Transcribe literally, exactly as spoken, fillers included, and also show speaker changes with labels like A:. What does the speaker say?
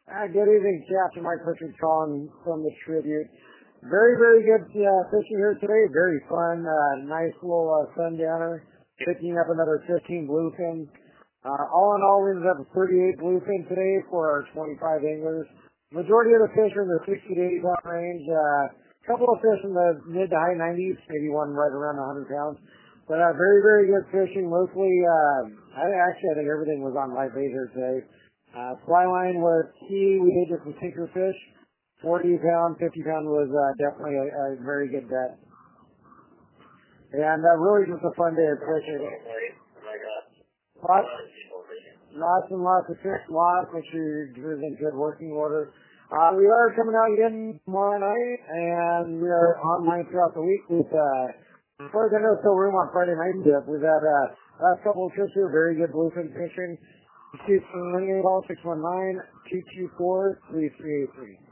A: Uh, good evening, Captain Mike Richard calling from the Tribute. Very, very good uh, fishing here today. Very fun. Uh, nice little uh, sundowner. Picking up another fifteen bluefin. Uh, all in all, we ended up with thirty-eight bluefin today for our twenty-five anglers. Majority of the fish are in the sixty to eighty pound range. A uh, couple of fish in the mid to high nineties, maybe one right around one hundred pounds. But uh, very, very good fishing. Mostly, uh, I actually I think everything was on live bait here today. Uh, fly line was key. We did just some tinker fish. forty pound, fifty pound was uh, definitely a, a very good bet. And uh, really just a fun day of fishing. Lots, lots and lots of fish, lots. Make sure you're in good working order. Uh, we are coming out again tomorrow night, and we are online throughout the week with, uh, as far as I know, still room on Friday night. We've had uh, last couple of trips here, very good bluefin fishing. Shoot from six one nine, two two four, three three eight three.